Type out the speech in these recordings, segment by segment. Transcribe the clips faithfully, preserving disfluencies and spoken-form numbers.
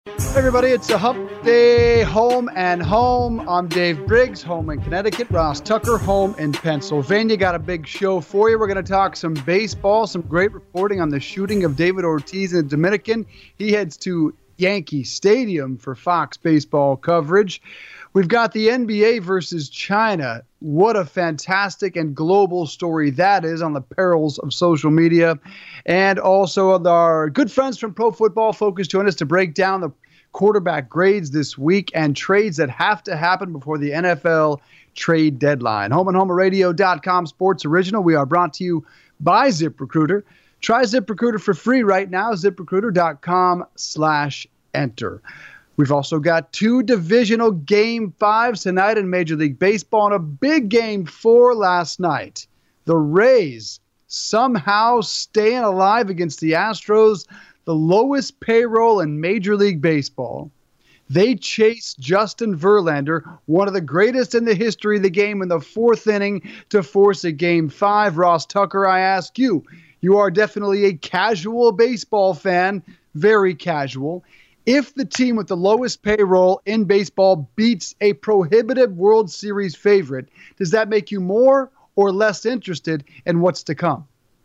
Hey everybody, it's a hump day, home and home. I'm Dave Briggs, home in Connecticut. Ross Tucker, home in Pennsylvania. Got a big show for you. We're going to talk some baseball, some great reporting on the shooting of David Ortiz in the Dominican. He heads to Yankee Stadium for Fox baseball coverage. We've got the N B A versus China. What a fantastic and global story that is on the perils of social media. And also our good friends from Pro Football Focus join us to break down the quarterback grades this week and trades that have to happen before the N F L trade deadline. home and homer radio dot com sports original. We are brought to you by ZipRecruiter. Try ZipRecruiter for free right now. ZipRecruiter.com slash enter. We've also got two divisional game fives tonight in Major League Baseball and a big game four last night. The Rays somehow staying alive against the Astros, the lowest payroll in Major League Baseball. They chased Justin Verlander, one of the greatest in the history of the game, in the fourth inning to force a game five. Ross Tucker, I ask you, you are definitely a casual baseball fan, very casual. If the team with the lowest payroll in baseball beats a prohibitive World Series favorite, does that make you more or less interested in what's to come?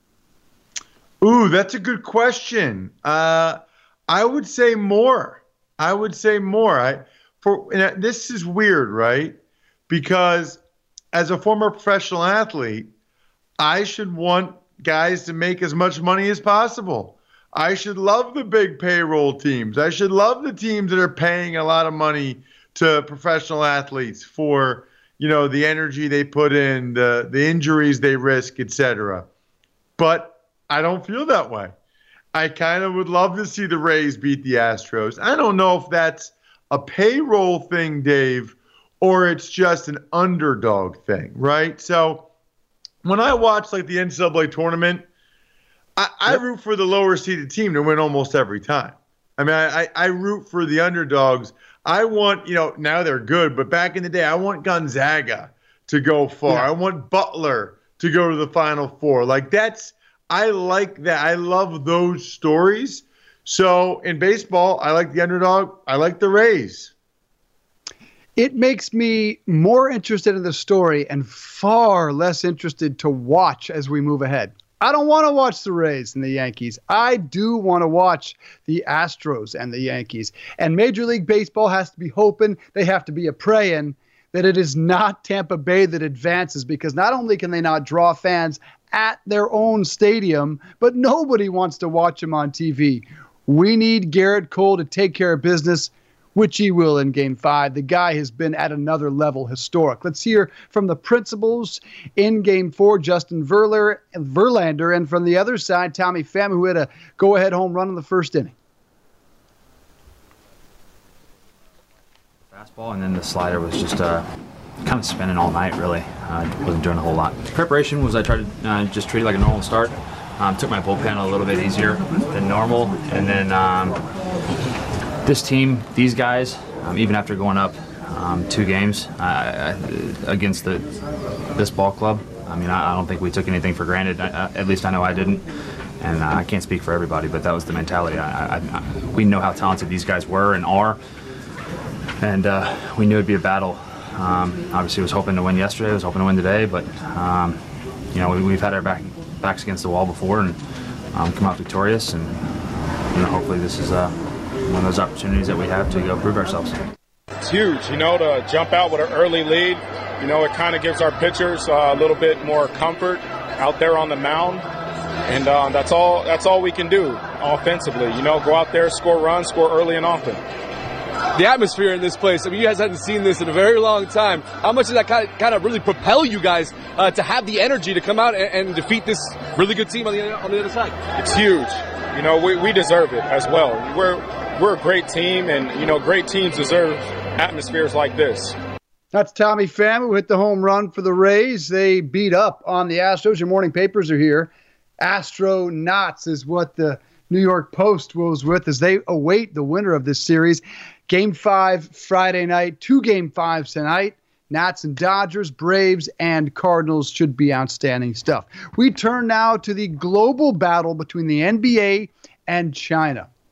Ooh, that's a good question. Uh, I would say more. I would say more. I for and this is weird, right? Because as a former professional athlete, I should want guys to make as much money as possible. I should love the big payroll teams. I should love the teams that are paying a lot of money to professional athletes for, you know, the energy they put in, the the injuries they risk, et cetera. But I don't feel that way. I kind of would love to see the Rays beat the Astros. I don't know if that's a payroll thing, Dave, or it's just an underdog thing, right? So when I watch like the N C double A tournament, I, I yep. root for the lower seeded team to win almost every time. I mean, I, I root for the underdogs. I want, you know, now they're good, but back in the day, I want Gonzaga to go far. Yeah. I want Butler to go to the Final Four. Like that's, I like that. I love those stories. So in baseball, I like the underdog. I like the Rays. It makes me more interested in the story and far less interested to watch as we move ahead. I don't want to watch the Rays and the Yankees. I do want to watch the Astros and the Yankees. And Major League Baseball has to be hoping, they have to be a praying that it is not Tampa Bay that advances, because not only can they not draw fans at their own stadium, but nobody wants to watch them on T V. We need Garrett Cole to take care of business, which he will in Game five. The guy has been at another level, historic. Let's hear from the principals in Game four, Justin Verlander, Verlander and from the other side, Tommy Pham, who had a go-ahead home run in the first inning. Fastball, and then the slider was just uh, kind of spinning all night, really. I uh, wasn't doing a whole lot. Preparation was I tried to uh, just treat it like a normal start. Um, took my bullpen a little bit easier than normal, and then um, this team, these guys, um, even after going up um, two games uh, against the this ball club, I mean, I, I don't think we took anything for granted. I, I, at least I know I didn't, and uh, I can't speak for everybody, but that was the mentality. I, I, I, we know how talented these guys were and are, and uh, we knew it'd be a battle. Um, obviously, was hoping to win yesterday. Was hoping to win today, but um, you know, we, we've had our back, backs against the wall before and um, come out victorious. And you know, hopefully, this is uh, one of those opportunities that we have to go prove ourselves. It's huge, you know, to jump out with an early lead. You know, it kind of gives our pitchers uh, a little bit more comfort out there on the mound, and uh, that's all. That's all we can do offensively. You know, go out there, score runs, score early and often. The atmosphere in this place, I mean, you guys haven't seen this in a very long time. How much does that kind of, kind of really propel you guys uh, to have the energy to come out and, and defeat this really good team on the on the other side? It's huge. You know, we, we deserve it as well. We're we're a great team, and, you know, great teams deserve atmospheres like this. That's Tommy Pham, who hit the home run for the Rays. They beat up on the Astros. Your morning papers are here. Astronauts is what the New York Post goes with as they await the winner of this series. Game five Friday night, two game fives tonight. Nats and Dodgers, Braves and Cardinals should be outstanding stuff. We turn now to the global battle between the N B A and China.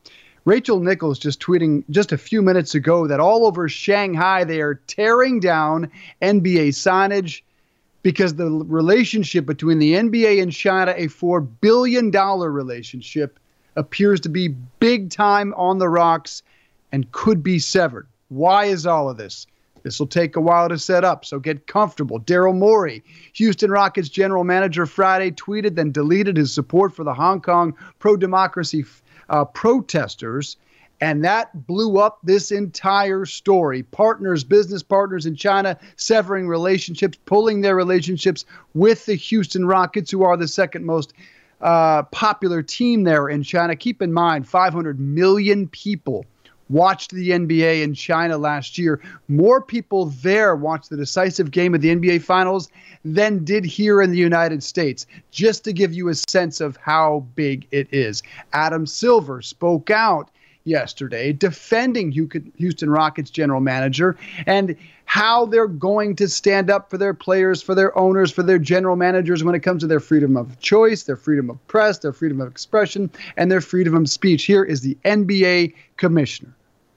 Rachel Nichols just tweeting just a few minutes ago that all over Shanghai they are tearing down N B A signage because the relationship between the N B A and China, a four billion dollars relationship, appears to be big time on the rocks and could be severed. Why is all of this? This will take a while to set up, so get comfortable. Daryl Morey, Houston Rockets general manager, Friday tweeted, then deleted his support for the Hong Kong pro-democracy uh, protesters, and that blew up this entire story. Partners, business partners in China, severing relationships, pulling their relationships with the Houston Rockets, who are the second most uh, popular team there in China. Keep in mind, five hundred million people watched the N B A in China last year. More people there watched the decisive game of the N B A Finals than did here in the United States, just to give you a sense of how big it is. Adam Silver spoke out yesterday defending Houston Rockets general manager and how they're going to stand up for their players, for their owners, for their general managers when it comes to their freedom of choice, their freedom of press, their freedom of expression, and their freedom of speech. Here is the N B A commissioner.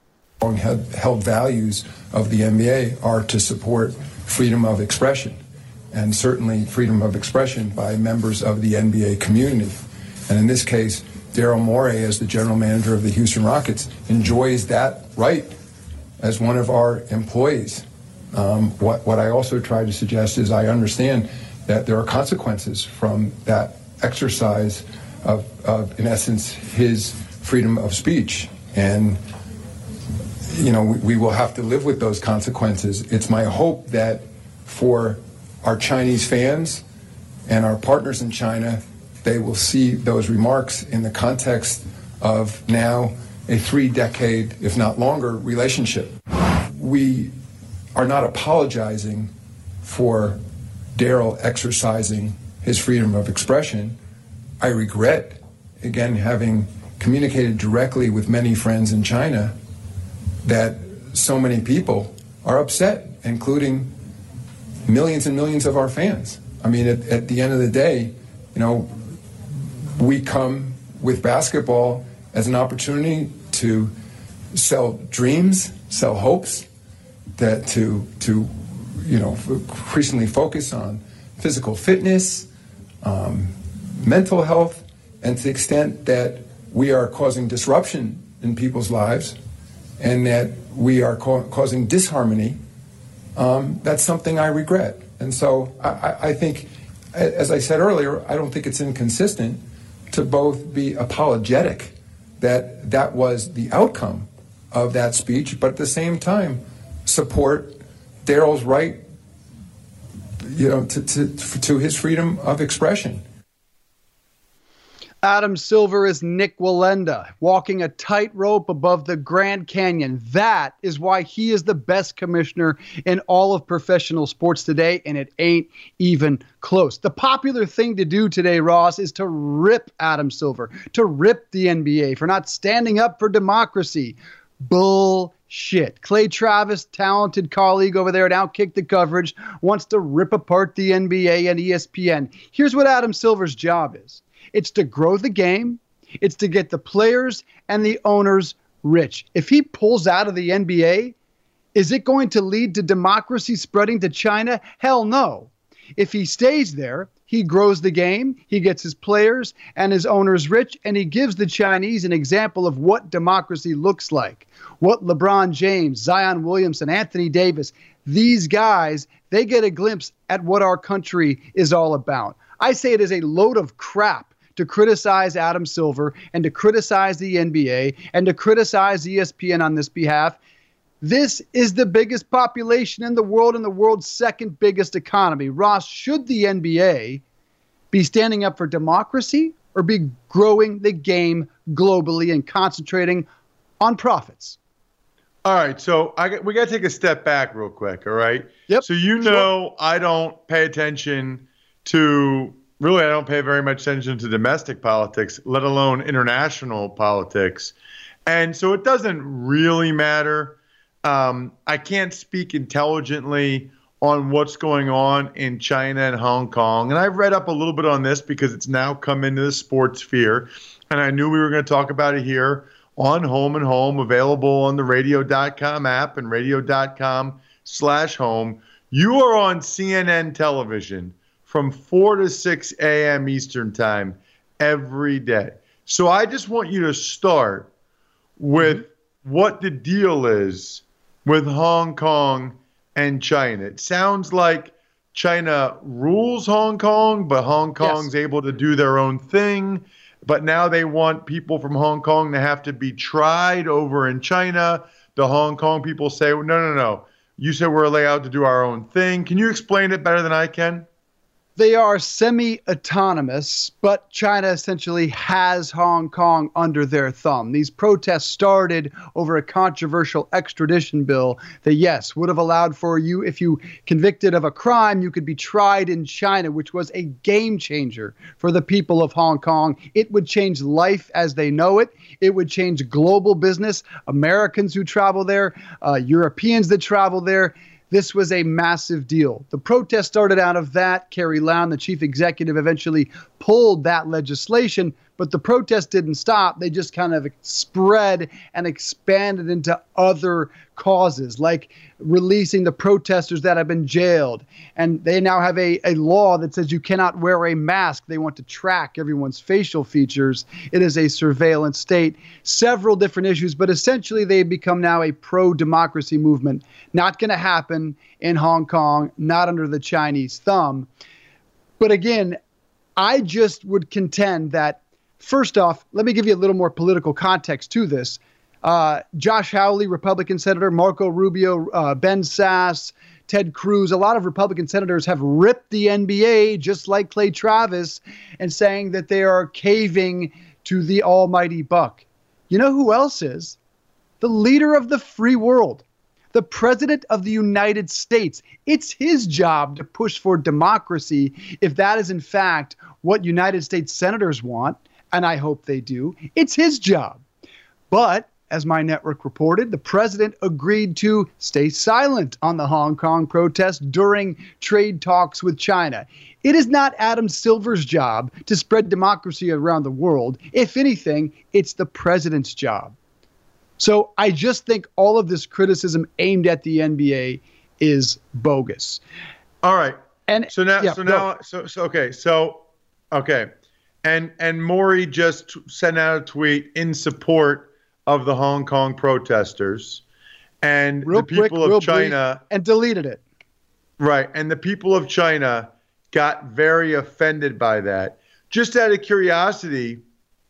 Held values of the N B A are to support freedom of expression, and certainly freedom of expression by members of the N B A community. And in this case, Daryl Morey, as the general manager of the Houston Rockets, enjoys that right as one of our employees. Um, what, what I also try to suggest is I understand that there are consequences from that exercise of, of in essence, his freedom of speech. And you know, we, we will have to live with those consequences. It's my hope that for our Chinese fans and our partners in China, they will see those remarks in the context of now a three-decade, if not longer, relationship. We are not apologizing for Daryl exercising his freedom of expression. I regret, again, having communicated directly with many friends in China, that so many people are upset, including millions and millions of our fans. I mean, at, at the end of the day, you know, we come with basketball as an opportunity to sell dreams, sell hopes, that to, to you know, increasingly focus on physical fitness, um, mental health, and to the extent that we are causing disruption in people's lives and that we are ca- causing disharmony, um, that's something I regret. And so I, I think, as I said earlier, I don't think it's inconsistent to both be apologetic that that was the outcome of that speech, but at the same time support Daryl's right, you know, to, to, to his freedom of expression. Adam Silver is Nick Wallenda, walking a tightrope above the Grand Canyon. That is why he is the best commissioner in all of professional sports today, and it ain't even close. The popular thing to do today, Ross, is to rip Adam Silver, to rip the N B A for not standing up for democracy. Bullshit. Clay Travis, talented colleague over there at Outkick the Coverage, wants to rip apart the N B A and E S P N. Here's what Adam Silver's job is. It's to grow the game. It's to get the players and the owners rich. If he pulls out of the N B A, is it going to lead to democracy spreading to China? Hell no. If he stays there, he grows the game, he gets his players and his owners rich, and he gives the Chinese an example of what democracy looks like. What LeBron James, Zion Williamson, Anthony Davis, these guys, they get a glimpse at what our country is all about. I say it is a load of crap to criticize Adam Silver and to criticize the N B A and to criticize E S P N on this behalf. This is the biggest population in the world and the world's second biggest economy. Ross, should the N B A be standing up for democracy or be growing the game globally and concentrating on profits? All right, so I got, we got to take a step back real quick, all right? Yep. So you know, sure. I don't pay attention to Really, I don't pay very much attention to domestic politics, let alone international politics. And so it doesn't really matter. Um, I can't speak intelligently on what's going on in China and Hong Kong. And I've read up a little bit on this because it's now come into the sports sphere. And I knew we were going to talk about it here on Home and Home, available on the radio dot com app and radio dot com slash home. You are on C N N television from four to six a.m. Eastern time every day. So I just want you to start with mm-hmm. what the deal is with Hong Kong and China. It sounds like China rules Hong Kong, but Hong Kong's yes. able to do their own thing. But now they want people from Hong Kong to have to be tried over in China. The Hong Kong people say, no, no, no. You said we're allowed to do our own thing. Can you explain it better than I can? They are semi-autonomous, but China essentially has Hong Kong under their thumb. These protests started over a controversial extradition bill that, yes, would have allowed for you, if you convicted of a crime, you could be tried in China, which was a game changer for the people of Hong Kong. It would change life as they know it. It would change global business, Americans who travel there, uh, Europeans that travel there. This was a massive deal. The protest started out of that. Carrie Lam, the chief executive, eventually pulled that legislation, but the protest didn't stop. They just kind of spread and expanded into other causes, like releasing the protesters that have been jailed. And they now have a, a law that says you cannot wear a mask. They want to track everyone's facial features. It is a surveillance state. Several different issues, but essentially they become now a pro-democracy movement. Not going to happen in Hong Kong, not under the Chinese thumb. But again, I just would contend that, first off, let me give you a little more political context to this. Uh, Josh Hawley, Republican senator, Marco Rubio, uh, Ben Sasse, Ted Cruz, a lot of Republican senators have ripped the N B A, just like Clay Travis, and saying that they are caving to the almighty buck. You know who else is? The leader of the free world, the president of the United States. It's his job to push for democracy if that is, in fact, what United States senators want, and I hope they do. It's his job. But as my network reported, the president agreed to stay silent on the Hong Kong protest during trade talks with China. It is not Adam Silver's job to spread democracy around the world. If anything, it's the president's job. So I just think all of this criticism aimed at the N B A is bogus. All right. And so now, yeah, so now, so, so, okay. So, okay. And, and Maury just sent out a tweet in support of the Hong Kong protesters, and real the people quick, of China, and deleted it. Right. And the people of China got very offended by that. Just out of curiosity,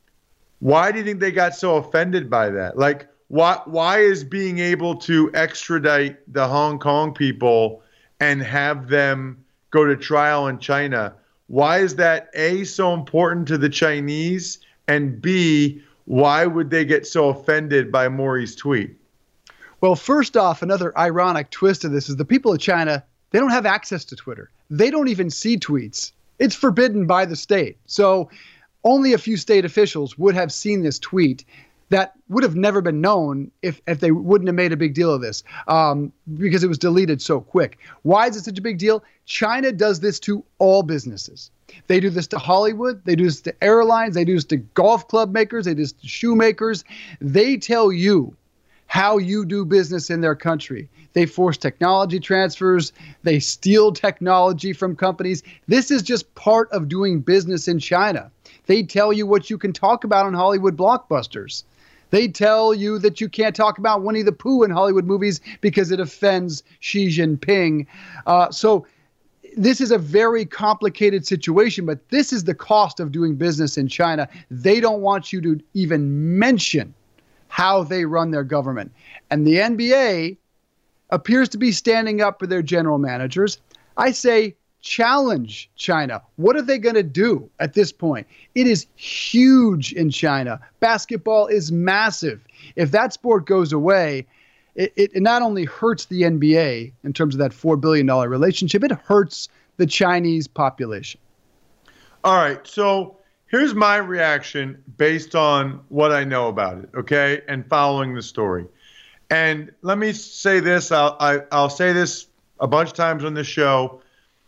why do you think they got so offended by that? Like, why, why is being able to extradite the Hong Kong people and have them go to trial in China, why is that, A, so important to the Chinese, and B, why would they get so offended by Maury's tweet? Well, first off, another ironic twist of this is the people of China, they don't have access to Twitter. They don't even see tweets. It's forbidden by the state. So only a few state officials would have seen this tweet that would have never been known if, if they wouldn't have made a big deal of this, um, because it was deleted so quick. Why is it such a big deal? China does this to all businesses. They do this to Hollywood. They do this to airlines. They do this to golf club makers. They do this to shoemakers. They tell you how you do business in their country. They force technology transfers. They steal technology from companies. This is just part of doing business in China. They tell you what you can talk about in Hollywood blockbusters. They tell you that you can't talk about Winnie the Pooh in Hollywood movies because it offends Xi Jinping. Uh, so this is a very complicated situation, but this is the cost of doing business in China. They don't want you to even mention how they run their government. And the N B A appears to be standing up for their general managers. I say challenge China. What are they going to do at this point? It is huge in China. Basketball is massive. If that sport goes away, it, it not only hurts the N B A in terms of that four billion dollars relationship, it hurts the Chinese population. All right. So here's my reaction based on what I know about it, okay, and following the story. And let me say this. I'll, I, I'll say this a bunch of times on this show.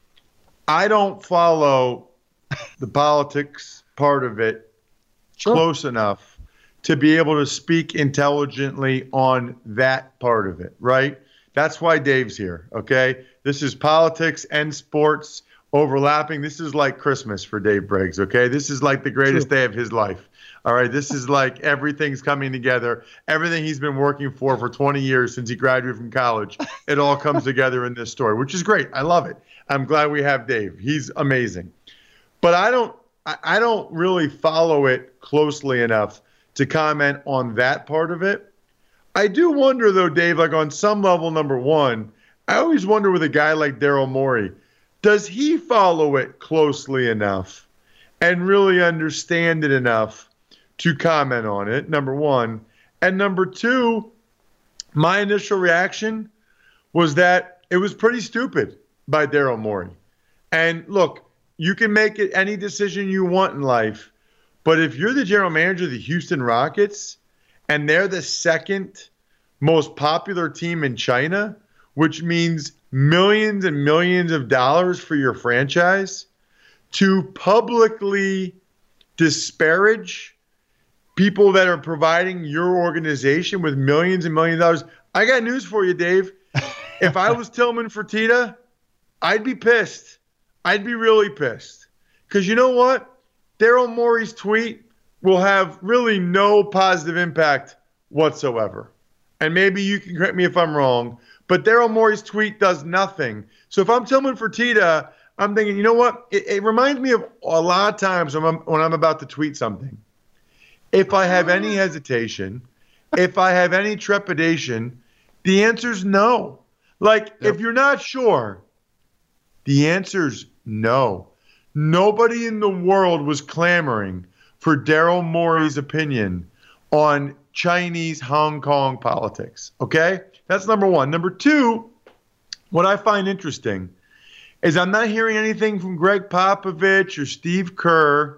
I don't follow the politics part of it sure. close enough to be able to speak intelligently on that part of it, right? That's why Dave's here, okay? This is politics and sports overlapping. This is like Christmas for Dave Briggs, okay? This is like the greatest True. day of his life. All right, this is like everything's coming together. Everything he's been working for for twenty years since he graduated from college, it all comes together in this story, which is great. I love it. I'm glad we have Dave. He's amazing. But I don't I don't really follow it closely enough to comment on that part of it. I do wonder, though, Dave, like on some level, number one, I always wonder with a guy like Daryl Morey, does he follow it closely enough and really understand it enough to comment on it, number one. And number two, my initial reaction was that it was pretty stupid by Daryl Morey. And look, you can make it any decision you want in life, but if you're the general manager of the Houston Rockets and they're the second most popular team in China, which means millions and millions of dollars for your franchise, to publicly disparage people that are providing your organization with millions and millions of dollars. I got news for you, Dave. If I was Tillman Fertitta, I'd be pissed. I'd be really pissed. Because you know what? Daryl Morey's tweet will have really no positive impact whatsoever. And maybe you can correct me if I'm wrong, but Daryl Morey's tweet does nothing. So if I'm Tillman Fertitta, I'm thinking, you know what? It, it reminds me of a lot of times when I'm, when I'm about to tweet something. If I have any hesitation, if I have any trepidation, the answer's no. Like, yep. If you're not sure, the answer's no. Nobody in the world was clamoring for Daryl Morey's opinion on Chinese Hong Kong politics, okay? That's number one. Number two, what I find interesting is I'm not hearing anything from Greg Popovich or Steve Kerr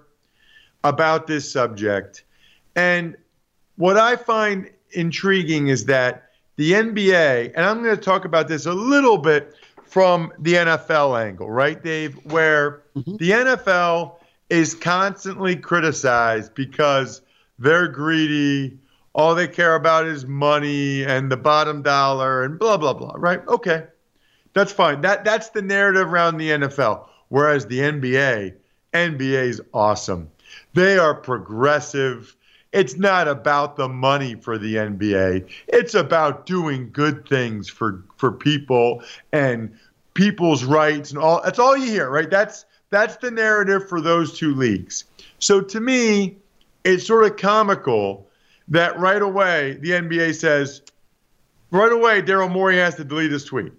about this subject. And what I find intriguing is that the N B A, and I'm going to talk about this a little bit from the N F L angle, right, Dave, where mm-hmm. the N F L is constantly criticized because they're greedy, all they care about is money and the bottom dollar and blah, blah, blah, right? Okay, that's fine. That That's the narrative around the N F L, whereas the N B A, N B A is awesome. They are progressive. It's not about the money for the N B A. It's about doing good things for, for people and people's rights and all. That's all you hear, right? That's that's the narrative for those two leagues. So to me, it's sort of comical that right away the N B A says, right away Daryl Morey has to delete his tweet.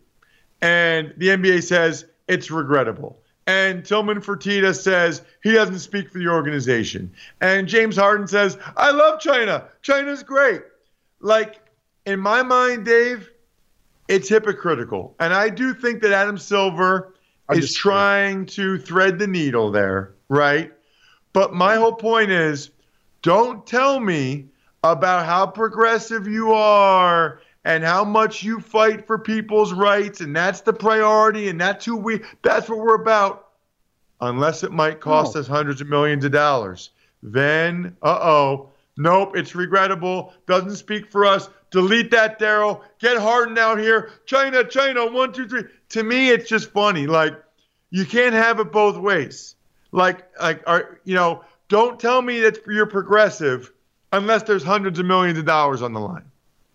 And the N B A says it's regrettable. And Tillman Fertitta says he doesn't speak for the organization. And James Harden says, I love China. China's great. Like, in my mind, Dave, it's hypocritical. And I do think that Adam Silver I is trying to thread the needle there, right? But my whole point is, don't tell me about how progressive you are and how much you fight for people's rights, and that's the priority, and that's who we, that's what we're about, unless it might cost oh. us hundreds of millions of dollars. Then, uh-oh, nope, it's regrettable, doesn't speak for us, delete that, Daryl, get Harden out here, China, China, one, two, three. To me, it's just funny. Like, you can't have it both ways. Like, like, are, you know, don't tell me that you're progressive unless there's hundreds of millions of dollars on the line.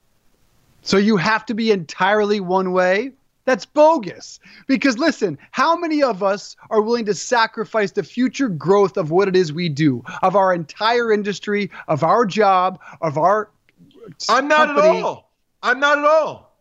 So you have to be entirely one way? That's bogus. Because listen, how many of us are willing to sacrifice the future growth of what it is we do, of our entire industry, of our job, of our I'm not company? at all. I'm not at all.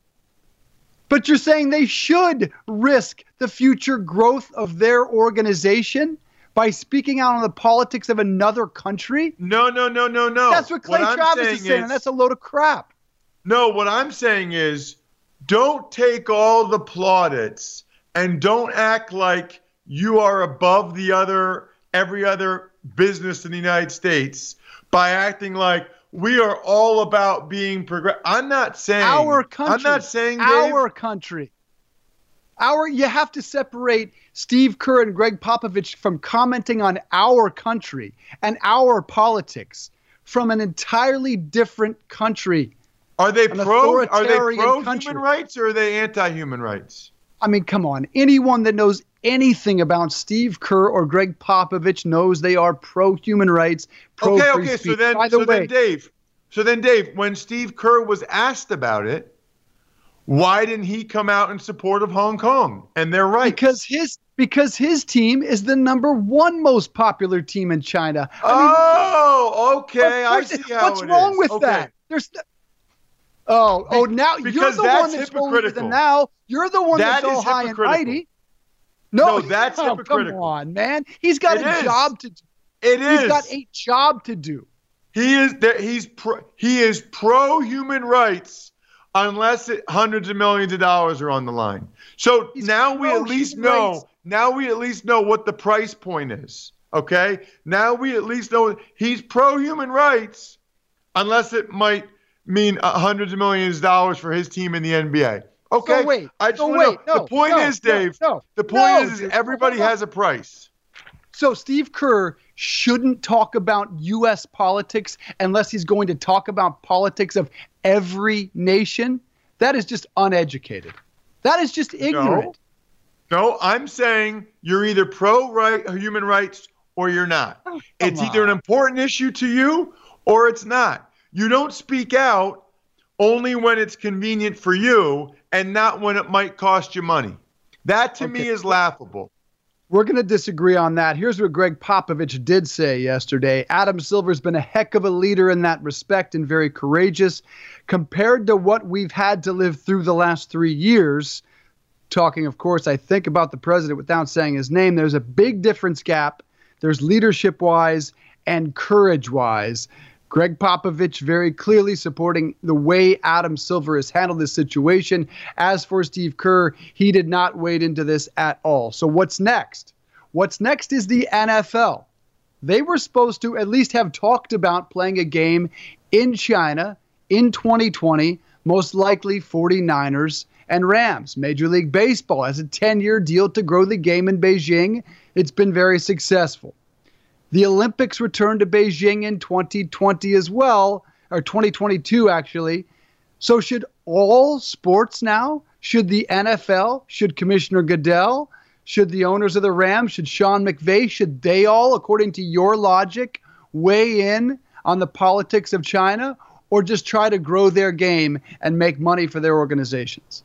But you're saying they should risk the future growth of their organization by speaking out on the politics of another country? No, no, no, no, no. That's what Clay what Travis saying is saying, is, and that's a load of crap. No, what I'm saying is, don't take all the plaudits and don't act like you are above the other, every other business in the United States by acting like we are all about being progressive. I'm not saying our country. I'm not saying Dave, our country. Our you have to separate Steve Kerr and Greg Popovich from commenting on our country and our politics from an entirely different country. Are they An pro? Are they authoritarian pro country. human rights or are they anti-human rights? I mean, come on. Anyone that knows anything about Steve Kerr or Greg Popovich knows they are pro-human rights, pro-free Okay, okay. speech. So then, By the so way, then, Dave. So then, Dave, when Steve Kerr was asked about it, why didn't he come out in support of Hong Kong and their rights? because his because his team is the number one most popular team in China. I mean, Oh, okay. of I course, see how what's it wrong is. with Okay. that? There's no, oh oh now you're because the that's one that's holier hypocritical. than now. You're the one That that's all is high and hypocritical. mighty. No, No, that's oh, hypocritical. Come on, man. He's got It a is. job to do. It is. He's got a job to do. He is that he's pro, he is pro human rights unless it, hundreds of millions of dollars are on the line. So He's now we at least pro-human know. rights. Now we at least know what the price point is. Okay. Now we at least know he's pro human rights, unless it might mean uh, hundreds of millions of dollars for his team in the N B A. Okay. So wait. I just so wanna wait. know. No, the point no, is, no, Dave. No, the point no, is, is dude. everybody Hold on. has a price. So Steve Kerr shouldn't talk about U S politics unless he's going to talk about politics of every nation. That is just uneducated. That is just ignorant. No, I'm saying you're either pro right human rights or you're not. Oh, It's come either an on. important issue to you or it's not. You don't speak out only when it's convenient for you and not when it might cost you money. That to me Okay. is laughable. We're going to disagree on that. Here's what Greg Popovich did say yesterday. Adam Silver's been a heck of a leader in that respect and very courageous. Compared to what we've had to live through the last three years, talking, of course, I think about the president without saying his name, there's a big difference gap. There's leadership-wise and courage-wise. Greg Popovich very clearly supporting the way Adam Silver has handled this situation. As for Steve Kerr, he did not wade into this at all. So what's next? What's next is the N F L. They were supposed to at least have talked about playing a game in China in twenty twenty, most likely 49ers and Rams. Major League Baseball has a ten-year deal to grow the game in Beijing. It's been very successful. The Olympics return to Beijing in twenty twenty as well, or twenty twenty-two actually. So should all sports now? Should the N F L? Should Commissioner Goodell? Should the owners of the Rams? Should Sean McVay? Should they all, according to your logic, weigh in on the politics of China? Or just try to grow their game and make money for their organizations?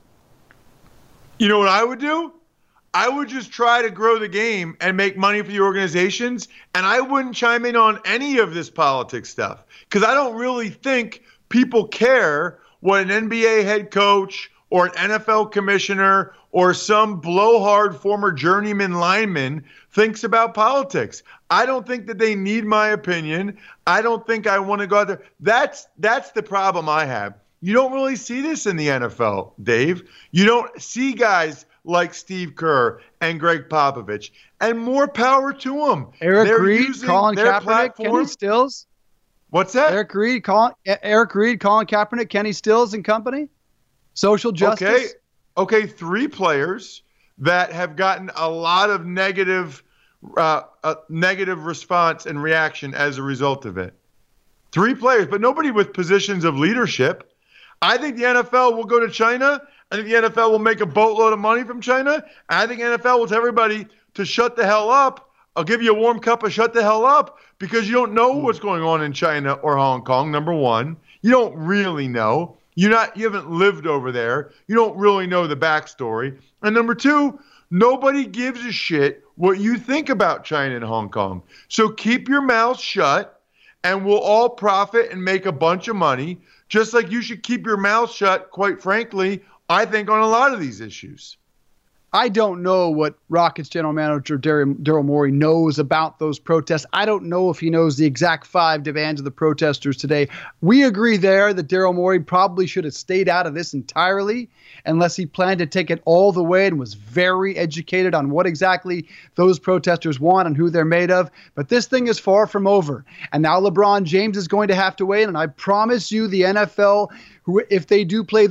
You know what I would do? I would just try to grow the game and make money for the organizations, and I wouldn't chime in on any of this politics stuff because I don't really think people care what an N B A head coach or an N F L commissioner or some blowhard former journeyman lineman thinks about politics. I don't think that they need my opinion. I don't think I want to go out there. That's that's the problem I have. You don't really see this in the N F L, Dave. You don't see guys like Steve Kerr and Greg Popovich, and more power to them. Eric They're Reed, using Colin their Kaepernick, platform- Kenny Stills. What's that? Eric Reed, Colin, Eric Reed, Colin Kaepernick, Kenny Stills and company. Social justice. Okay, okay, three players that have gotten a lot of negative, uh, uh, negative response and reaction as a result of it. Three players, but nobody with positions of leadership. I think the N F L will go to China. I think the N F L will make a boatload of money from China. And I think N F L will tell everybody to shut the hell up. I'll give you a warm cup of shut the hell up because you don't know what's going on in China or Hong Kong, number one. You don't really know. You're not, you haven't lived over there. You don't really know the backstory. And number two, nobody gives a shit what you think about China and Hong Kong. So keep your mouth shut and we'll all profit and make a bunch of money, just like you should keep your mouth shut, quite frankly, I think, on a lot of these issues. I don't know what Rockets general manager Daryl Morey knows about those protests. I don't know if he knows the exact five demands of the protesters today. We agree there that Daryl Morey probably should have stayed out of this entirely unless he planned to take it all the way and was very educated on what exactly those protesters want and who they're made of. But this thing is far from over. And now LeBron James is going to have to weigh in. And I promise you the N F L, who, if they do play their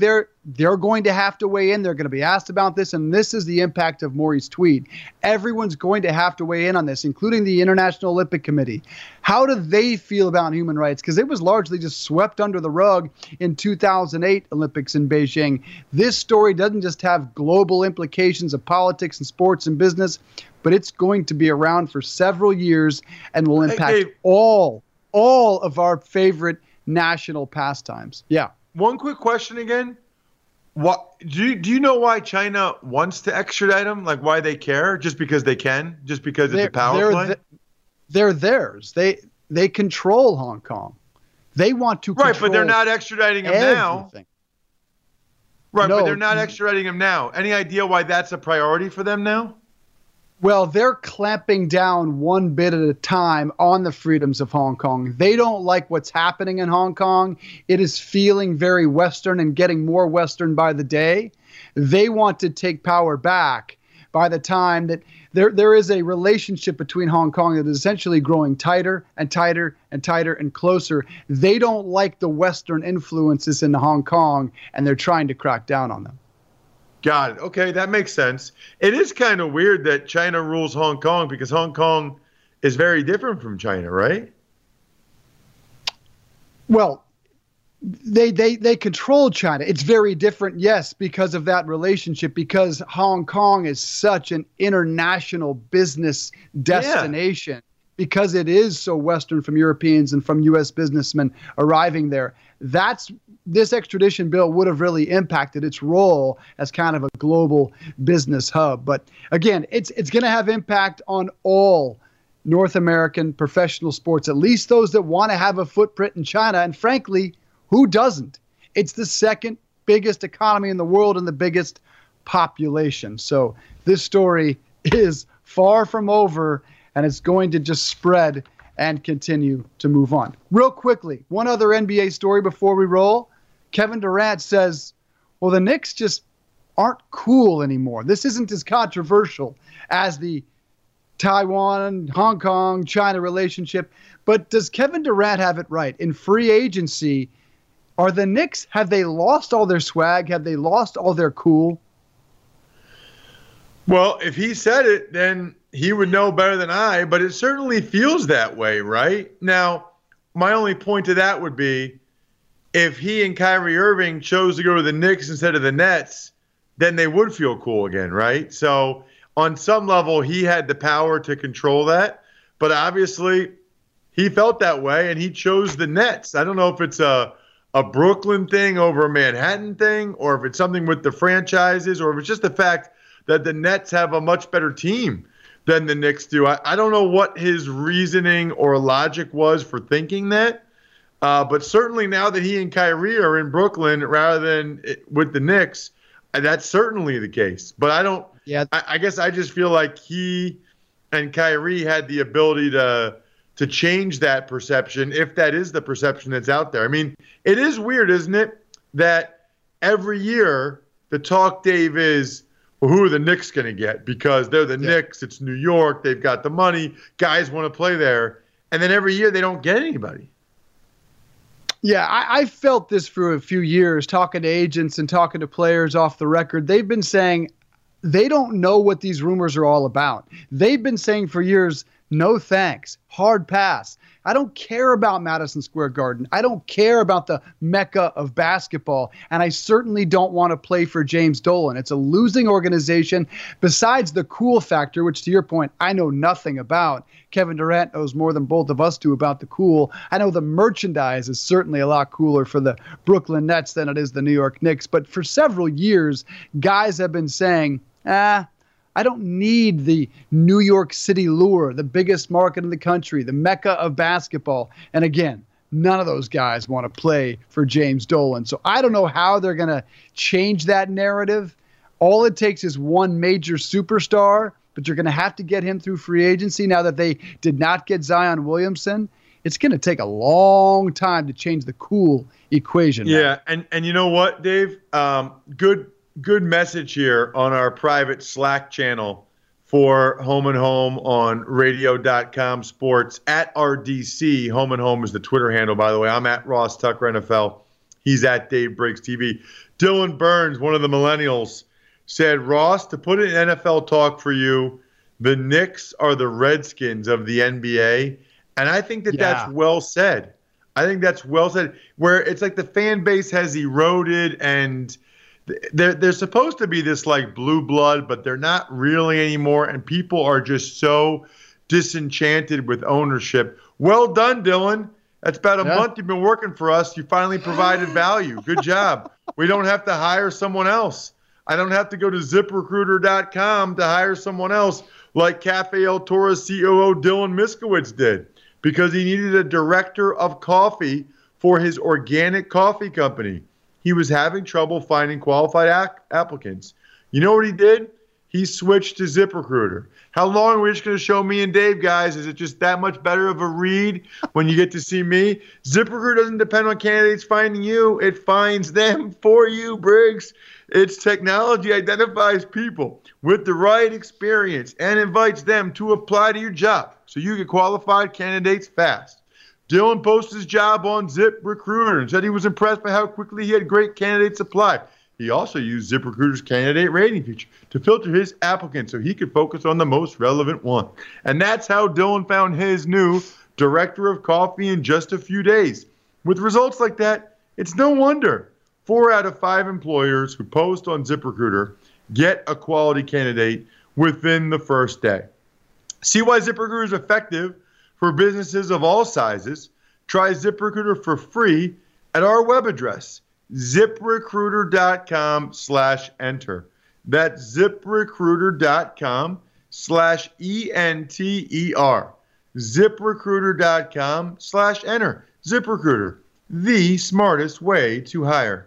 they're going to have to weigh in. They're going to be asked about this, and this is the impact of Maury's tweet. Everyone's going to have to weigh in on this, including the International Olympic Committee. How do they feel about human rights? Because it was largely just swept under the rug in two thousand eight Olympics in Beijing. This story doesn't just have global implications of politics and sports and business, but it's going to be around for several years and will impact Hey, Dave, all, all of our favorite national pastimes. Yeah. One quick question again. What do you, do you know why China wants to extradite them? Like why they care? Just because they can? Just because it's a power they're, play? th- they're theirs. They they control Hong Kong. They want to control right, but they're not extraditing them now. everything. Right, No, but they're not extraditing him now. Any idea why that's a priority for them now? Well, they're clamping down one bit at a time on the freedoms of Hong Kong. They don't like what's happening in Hong Kong. It is feeling very Western and getting more Western by the day. They want to take power back by the time that there there is a relationship between Hong Kong that is essentially growing tighter and tighter and tighter and closer. They don't like the Western influences in Hong Kong, and they're trying to crack down on them. Got it. Okay, that makes sense. It is kind of weird that China rules Hong Kong because Hong Kong is very different from China, right? Well, they they they control China. It's very different, yes, because of that relationship, because Hong Kong is such an international business destination. Yeah. Because it is so Western from Europeans and from U S businessmen arriving there. That's this extradition bill would have really impacted its role as kind of a global business hub. But again, it's it's going to have impact on all North American professional sports, at least those that want to have a footprint in China. And frankly, who doesn't? It's the second biggest economy in the world and the biggest population. So this story is far from over, and it's going to just spread and continue to move on. Real quickly, one other N B A story before we roll. Kevin Durant says, well, the Knicks just aren't cool anymore. This isn't as controversial as the Taiwan, Hong Kong, China relationship. But does Kevin Durant have it right? In free agency, are the Knicks, have they lost all their swag? Have they lost all their cool? Well, if he said it, then he would know better than I, but it certainly feels that way, right? Now, my only point to that would be if he and Kyrie Irving chose to go to the Knicks instead of the Nets, then they would feel cool again, right? So on some level, he had the power to control that, but obviously he felt that way and he chose the Nets. I don't know if it's a, a Brooklyn thing over a Manhattan thing, or if it's something with the franchises, or if it's just the fact that the Nets have a much better team than the Knicks do. I, I don't know what his reasoning or logic was for thinking that. Uh, but certainly now that he and Kyrie are in Brooklyn rather than it, with the Knicks, that's certainly the case. But I don't yeah. – I, I guess I just feel like he and Kyrie had the ability to to change that perception, if that is the perception that's out there. I mean, it is weird, isn't it, that every year the talk, Dave, is – well, who are the Knicks going to get? Because they're the yeah. Knicks. It's New York. They've got the money. Guys want to play there. And then every year they don't get anybody. Yeah, I, I felt this for a few years, talking to agents and talking to players off the record. They've been saying they don't know what these rumors are all about. They've been saying for years, no thanks, hard pass. I don't care about Madison Square Garden. I don't care about the mecca of basketball. And I certainly don't want to play for James Dolan. It's a losing organization. Besides the cool factor, which to your point, I know nothing about. Kevin Durant knows more than both of us do about the cool. I know the merchandise is certainly a lot cooler for the Brooklyn Nets than it is the New York Knicks. But for several years, guys have been saying, ah, I don't need the New York City lure, the biggest market in the country, the mecca of basketball. And again, none of those guys want to play for James Dolan. So I don't know how they're going to change that narrative. All it takes is one major superstar, but you're going to have to get him through free agency now that they did not get Zion Williamson. It's going to take a long time to change the cool equation. Yeah, now. and and you know what, Dave? Um, good Good message here on our private Slack channel for Home and Home on radio dot com sports at R D C. Home and Home is the Twitter handle, by the way. I'm at Ross Tucker N F L. He's at Dave Briggs T V. Dylan Burns, one of the millennials, said, Ross, to put it in N F L talk for you, the Knicks are the Redskins of the N B A. And I think that Yeah. that's well said. I think that's well said, where it's like the fan base has eroded and they're, they're supposed to be this like blue blood, but they're not really anymore. And people are just so disenchanted with ownership. Well done, Dylan. That's about a Yeah. month you've been working for us. You finally provided value. Good job. We don't have to hire someone else. I don't have to go to zip recruiter dot com to hire someone else like Cafe El Toro's C O O Dylan Miskowitz did, because he needed a director of coffee for his organic coffee company. He was having trouble finding qualified ac- applicants. You know what he did? He switched to ZipRecruiter. How long are we just going to show me and Dave, guys? Is it just that much better of a read when you get to see me? ZipRecruiter doesn't depend on candidates finding you. It finds them for you, Briggs. Its technology identifies people with the right experience and invites them to apply to your job so you get qualified candidates fast. Dylan posted his job on ZipRecruiter and said he was impressed by how quickly he had great candidates apply. He also used ZipRecruiter's candidate rating feature to filter his applicants so he could focus on the most relevant one. And that's how Dylan found his new director of coffee in just a few days. With results like that, it's no wonder four out of five employers who post on ZipRecruiter get a quality candidate within the first day. See why ZipRecruiter is effective for businesses of all sizes. Try ZipRecruiter for free at our web address, ZipRecruiter.com slash enter. That's ZipRecruiter.com slash E-N-T-E-R. ZipRecruiter.com slash enter. ZipRecruiter, the smartest way to hire.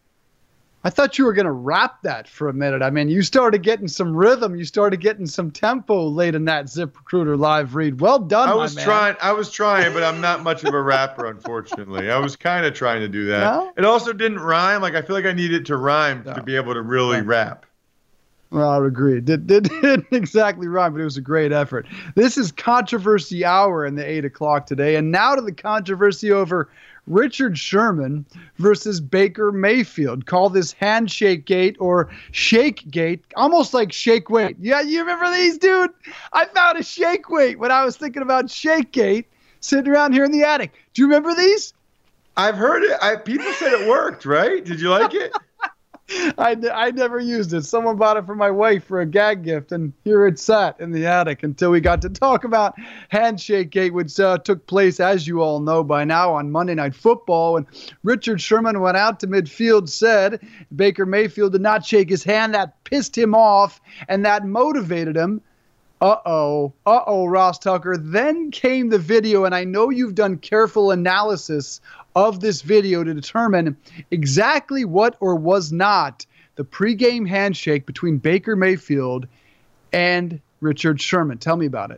I thought you were going to rap that for a minute. I mean, you started getting some rhythm. You started getting some tempo late in that ZipRecruiter live read. Well done, I my was man. trying. I was trying, but I'm not much of a rapper, unfortunately. I was kind of trying to do that. No? It also didn't rhyme. Like I feel like I needed to rhyme No. to be able to really No. rap. Well, I agree. Did, did, didn't exactly rhyme, but it was a great effort. This is Controversy Hour in the eight o'clock today. And now to the controversy over Richard Sherman versus Baker Mayfield. Call this Handshake Gate or Shake Gate, almost like Shake Weight. Yeah, you remember these, dude? I found a Shake Weight when I was thinking about Shake Gate sitting around here in the attic. Do you remember these? I've heard it. I, people said it worked, right? Did you like it? I, I never used it. Someone bought it for my wife for a gag gift, and here it sat in the attic until we got to talk about Handshake Gate, which uh, took place, as you all know by now, on Monday Night Football. When Richard Sherman went out to midfield, said Baker Mayfield did not shake his hand. That pissed him off, and that motivated him. Uh-oh, uh-oh, Ross Tucker. Then came the video, and I know you've done careful analysis of this video to determine exactly what or was not the pregame handshake between Baker Mayfield and Richard Sherman. Tell me about it.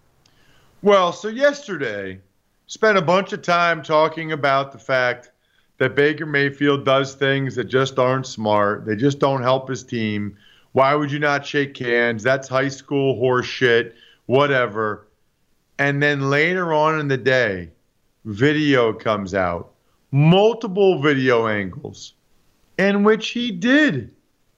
Well, so yesterday, spent a bunch of time talking about the fact that Baker Mayfield does things that just aren't smart. They just don't help his team. Why would you not shake hands? That's high school horse shit, whatever. And then later on in the day, video comes out, multiple video angles, in which he did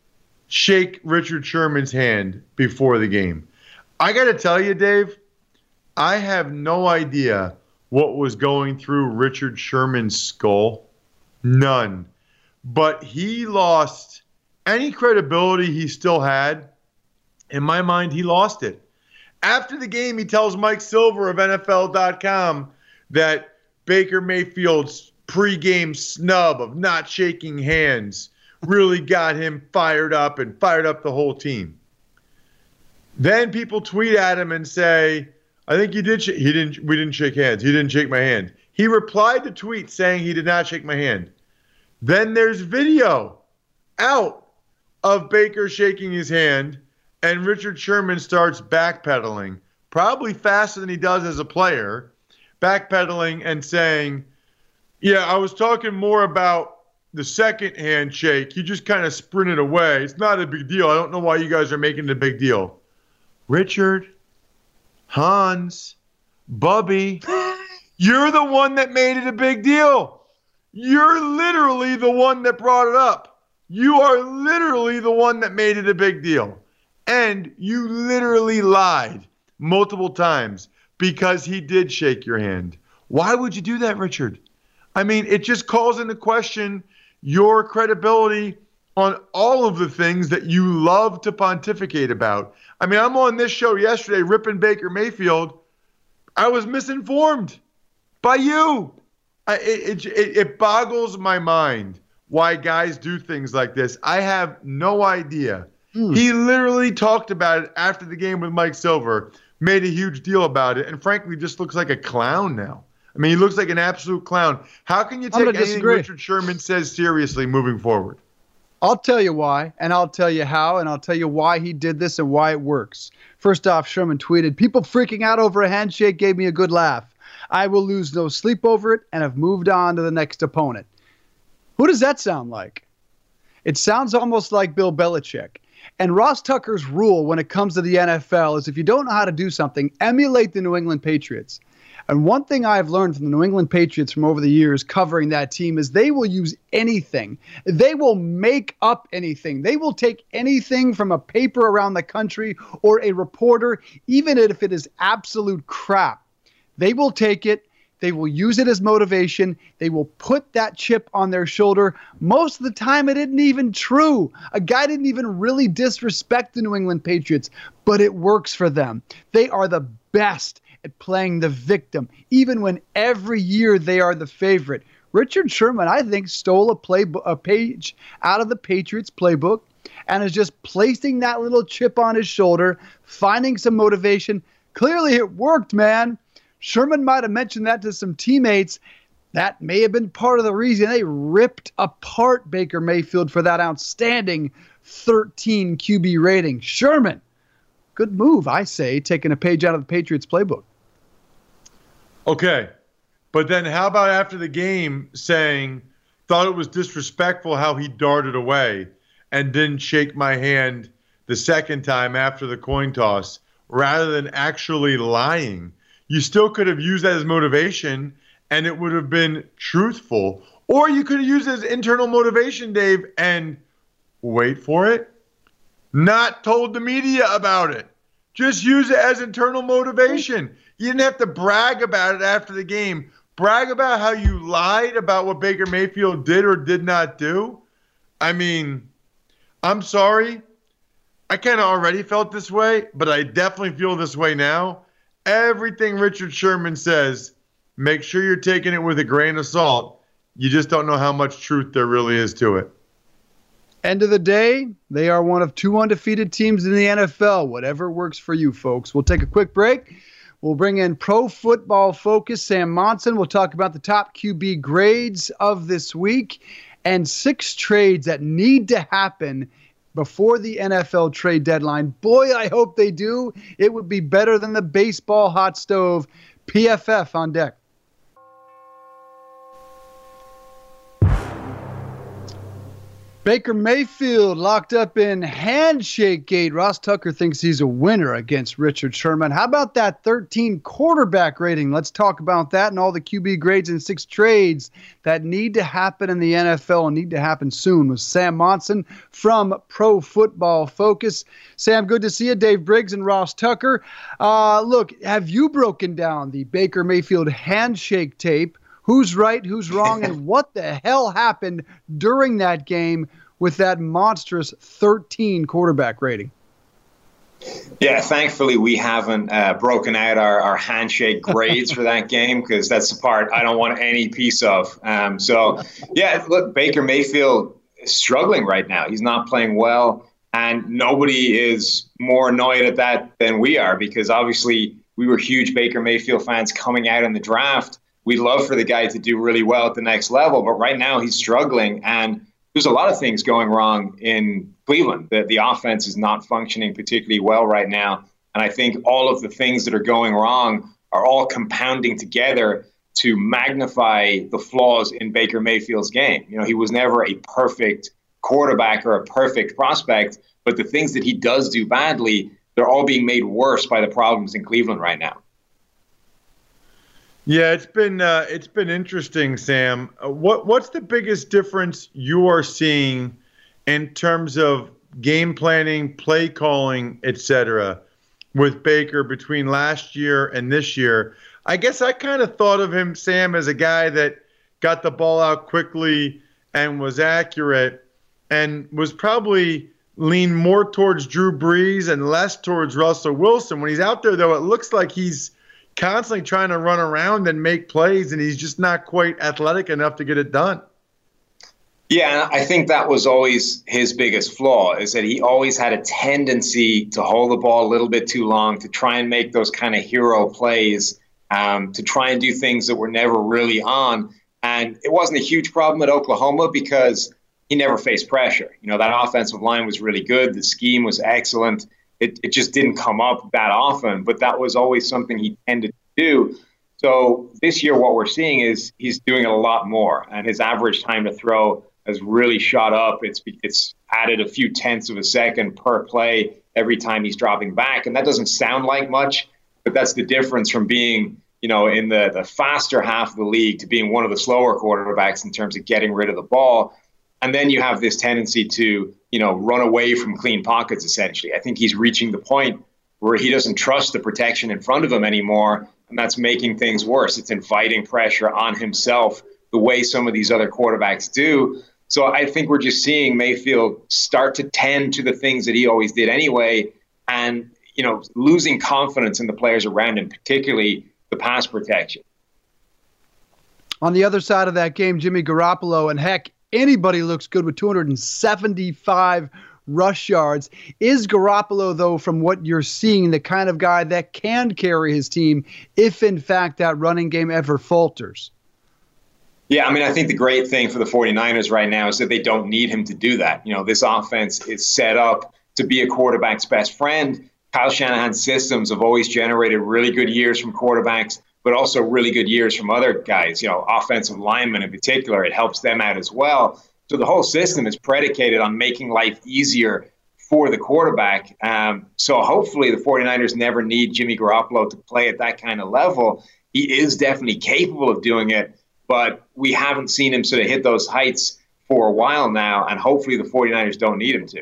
shake Richard Sherman's hand before the game. I got to tell you, Dave, I have no idea what was going through Richard Sherman's skull. None. But he lost any credibility he still had. In my mind, he lost it. After the game, he tells Mike Silver of N F L dot com that Baker Mayfield's pregame snub of not shaking hands really got him fired up and fired up the whole team. Then people tweet at him and say, I think you did. Sh- he didn't. We didn't shake hands. He didn't shake my hand. He replied to tweets saying he did not shake my hand. Then there's video out of Baker shaking his hand, and Richard Sherman starts backpedaling, probably faster than he does as a player, backpedaling and saying, yeah, I was talking more about the second handshake. He just kind of sprinted away. It's not a big deal. I don't know why you guys are making it a big deal. Richard, Hans, Bubby, you're the one that made it a big deal. You're literally the one that brought it up. You are literally the one that made it a big deal. And you literally lied multiple times because he did shake your hand. Why would you do that, Richard? I mean, it just calls into question your credibility on all of the things that you love to pontificate about. I mean, I'm on this show yesterday ripping Baker Mayfield. I was misinformed by you. I, it, it, it boggles my mind why guys do things like this. I have no idea. Hmm. He literally talked about it after the game with Mike Silver, made a huge deal about it, and frankly just looks like a clown now. I mean, he looks like an absolute clown. How can you take anything disagree. Richard Sherman says seriously moving forward? I'll tell you why, and I'll tell you how, and I'll tell you why he did this and why it works. First off, Sherman tweeted, "People freaking out over a handshake gave me a good laugh. I will lose no sleep over it and have moved on to the next opponent." Who does that sound like? It sounds almost like Bill Belichick. And Ross Tucker's rule when it comes to the N F L is if you don't know how to do something, emulate the New England Patriots. And one thing I've learned from the New England Patriots from over the years covering that team is they will use anything. They will make up anything. They will take anything from a paper around the country or a reporter, even if it is absolute crap. They will take it. They will use it as motivation. They will put that chip on their shoulder. Most of the time, it isn't even true. A guy didn't even really disrespect the New England Patriots, but it works for them. They are the best at playing the victim, even when every year they are the favorite. Richard Sherman, I think, stole a, play, a page out of the Patriots playbook and is just placing that little chip on his shoulder, finding some motivation. Clearly, it worked, man. Sherman might have mentioned that to some teammates. That may have been part of the reason they ripped apart Baker Mayfield for that outstanding thirteen Q B rating. Sherman, good move, I say, taking a page out of the Patriots playbook. Okay, but then how about after the game saying, thought it was disrespectful how he darted away and didn't shake my hand the second time after the coin toss rather than actually lying? You still could have used that as motivation, and it would have been truthful. Or you could have used it as internal motivation, Dave, and wait for it, not told the media about it. Just use it as internal motivation. You didn't have to brag about it after the game. Brag about how you lied about what Baker Mayfield did or did not do. I mean, I'm sorry. I kind of already felt this way, but I definitely feel this way now. Everything Richard Sherman says, make sure you're taking it with a grain of salt. You just don't know how much truth there really is to it. End of the day, they are one of two undefeated teams in the N F L. Whatever works for you, folks. We'll take a quick break. We'll bring in Pro Football Focus Sam Monson. We'll talk about the top Q B grades of this week and six trades that need to happen before the N F L trade deadline. Boy, I hope they do. It would be better than the baseball hot stove. P F F on deck. Baker Mayfield locked up in handshake gate. Ross Tucker thinks he's a winner against Richard Sherman. How about that thirteen quarterback rating? Let's talk about that and all the Q B grades and six trades that need to happen in the N F L and need to happen soon with Sam Monson from Pro Football Focus. Sam, good to see you. Dave Briggs and Ross Tucker. Uh, look, have you broken down the Baker Mayfield handshake tape? Who's right, who's wrong, and what the hell happened during that game with that monstrous thirteen quarterback rating? Yeah, thankfully we haven't uh, broken out our, our handshake grades for that game because that's the part I don't want any piece of. Um, so, yeah, look, Baker Mayfield is struggling right now. He's not playing well, and nobody is more annoyed at that than we are because obviously we were huge Baker Mayfield fans coming out in the draft. We'd love for the guy to do really well at the next level, but right now he's struggling, and there's a lot of things going wrong in Cleveland. The, the offense is not functioning particularly well right now, and I think all of the things that are going wrong are all compounding together to magnify the flaws in Baker Mayfield's game. You know, he was never a perfect quarterback or a perfect prospect, but the things that he does do badly, they're all being made worse by the problems in Cleveland right now. Yeah, it's been uh, it's been interesting, Sam. Uh, what what's the biggest difference you are seeing in terms of game planning, play calling, et cetera, with Baker between last year and this year. I guess I kind of thought of him, Sam, as a guy that got the ball out quickly and was accurate and was probably leaned more towards Drew Brees and less towards Russell Wilson. When he's out there, though, it looks like he's constantly trying to run around and make plays, and he's just not quite athletic enough to get it done. Yeah, I think that was always his biggest flaw, is that he always had a tendency to hold the ball a little bit too long, to try and make those kind of hero plays, um, to try and do things that were never really on. And it wasn't a huge problem at Oklahoma because he never faced pressure. You know, that offensive line was really good. The scheme was excellent. It, it just didn't come up that often, but that was always something he tended to do. So this year what we're seeing is he's doing it a lot more, and his average time to throw has really shot up. It's it's added a few tenths of a second per play every time he's dropping back. And that doesn't sound like much, but that's the difference from being, you know, in the, the faster half of the league to being one of the slower quarterbacks in terms of getting rid of the ball. And then you have this tendency to, you know, run away from clean pockets, essentially. I think he's reaching the point where he doesn't trust the protection in front of him anymore, and that's making things worse. It's inviting pressure on himself the way some of these other quarterbacks do. So I think we're just seeing Mayfield start to tend to the things that he always did anyway, and, you know, losing confidence in the players around him, particularly the pass protection. On the other side of that game, Jimmy Garoppolo, and heck, anybody looks good with two hundred seventy-five rush yards. Is Garoppolo, though, from what you're seeing, the kind of guy that can carry his team if, in fact, that running game ever falters? Yeah, I mean, I think the great thing for the 49ers right now is that they don't need him to do that. You know, this offense is set up to be a quarterback's best friend. Kyle Shanahan's systems have always generated really good years from quarterbacks, but also really good years from other guys, you know, offensive linemen in particular. It helps them out as well. So the whole system is predicated on making life easier for the quarterback. Um, so hopefully the 49ers never need Jimmy Garoppolo to play at that kind of level. He is definitely capable of doing it, but we haven't seen him sort of hit those heights for a while now, and hopefully the 49ers don't need him to.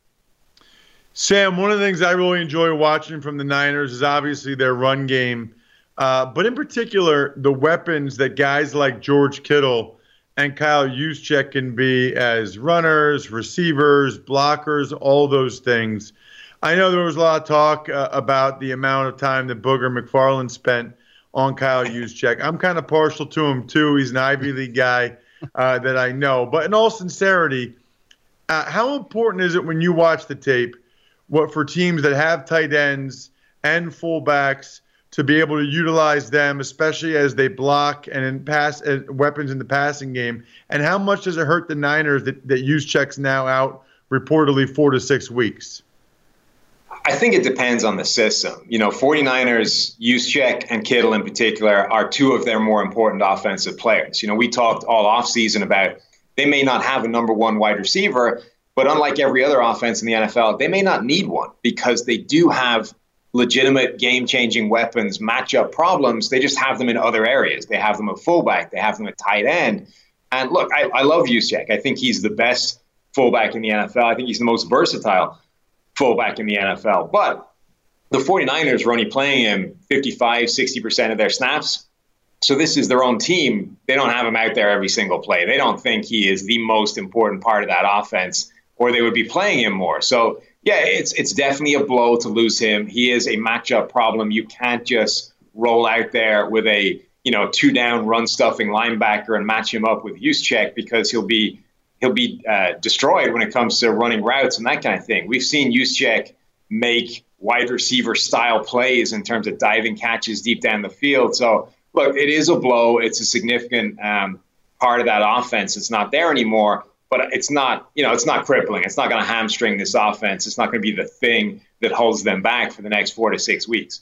Sam, one of the things I really enjoy watching from the Niners is obviously their run game, uh, but in particular the weapons that guys like George Kittle and Kyle Juszczyk can be as runners, receivers, blockers, all those things. I know there was a lot of talk uh, about the amount of time that Booger McFarland spent on Kyle Juszczyk. I'm kind of partial to him, too. He's an Ivy League guy uh, that I know. But in all sincerity, uh, how important is it when you watch the tape what for teams that have tight ends and fullbacks to be able to utilize them, especially as they block and in pass uh, weapons in the passing game? And how much does it hurt the Niners that, that Juszczyk's now out reportedly four to six weeks? I think it depends on the system. You know, 49ers, Juszczyk and Kittle in particular are two of their more important offensive players. You know, we talked all offseason about they may not have a number one wide receiver, but unlike every other offense in the N F L, they may not need one because they do have legitimate game-changing weapons, matchup problems. They just have them in other areas. They have them at fullback. They have them at tight end. And look, I, I love Juszczyk. I think he's the best fullback in the N F L. I think he's the most versatile fullback in the N F L. But the 49ers are only playing him fifty-five, sixty percent of their snaps. So this is their own team. They don't have him out there every single play. They don't think he is the most important part of that offense, or they would be playing him more. So, yeah, it's it's definitely a blow to lose him. He is a matchup problem. You can't just roll out there with a, you know, two-down run-stuffing linebacker and match him up with Juszczyk because he'll be he'll be uh, destroyed when it comes to running routes and that kind of thing. We've seen Juszczyk make wide receiver style plays in terms of diving catches deep down the field. So, look, it is a blow. It's a significant um, part of that offense. It's not there anymore, but it's not, you know, it's not crippling. It's not going to hamstring this offense. It's not going to be the thing that holds them back for the next four to six weeks.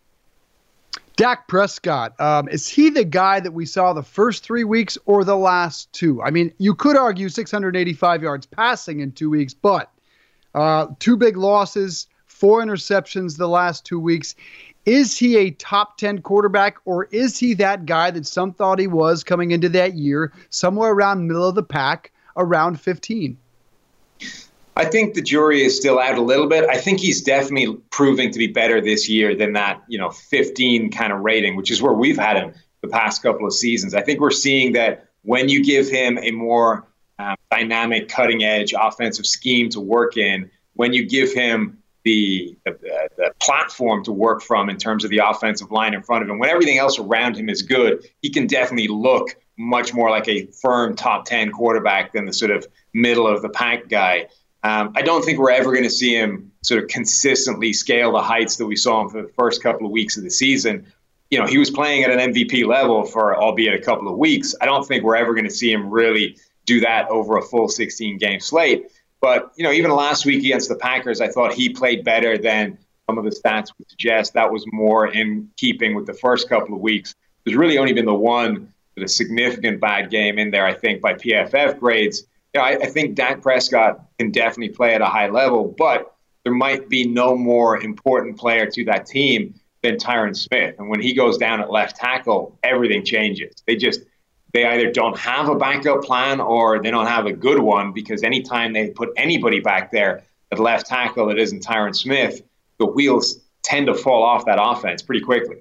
Dak Prescott, um, is he the guy that we saw the first three weeks or the last two? I mean, you could argue six hundred eighty-five yards passing in two weeks, but uh, two big losses, four interceptions the last two weeks. Is he a top ten quarterback, or is he that guy that some thought he was coming into that year, somewhere around middle of the pack, around fifteen? I think the jury is still out a little bit. I think he's definitely proving to be better this year than that, you know, fifteen kind of rating, which is where we've had him the past couple of seasons. I think we're seeing that when you give him a more um, dynamic, cutting-edge offensive scheme to work in, when you give him the, the the platform to work from in terms of the offensive line in front of him, when everything else around him is good, he can definitely look much more like a firm top ten quarterback than the sort of middle of the pack guy. Um, I don't think we're ever going to see him sort of consistently scale the heights that we saw him for the first couple of weeks of the season. You know, he was playing at an M V P level for albeit a couple of weeks. I don't think we're ever going to see him really do that over a full sixteen game slate. But, you know, even last week against the Packers, I thought he played better than some of the stats would suggest. That was more in keeping with the first couple of weeks. There's really only been the one a significant bad game in there, I think, by P F F grades. You know, I, I think Dak Prescott can definitely play at a high level, but there might be no more important player to that team than Tyron Smith. And when he goes down at left tackle, everything changes. They just, they either don't have a backup plan or they don't have a good one, because anytime they put anybody back there at left tackle that isn't Tyron Smith, the wheels tend to fall off that offense pretty quickly.